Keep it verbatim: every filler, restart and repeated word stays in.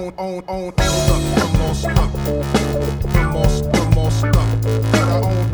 on, on, on, on, stuck, I'm all stuck. I'm all, I'm all stuck. Got her on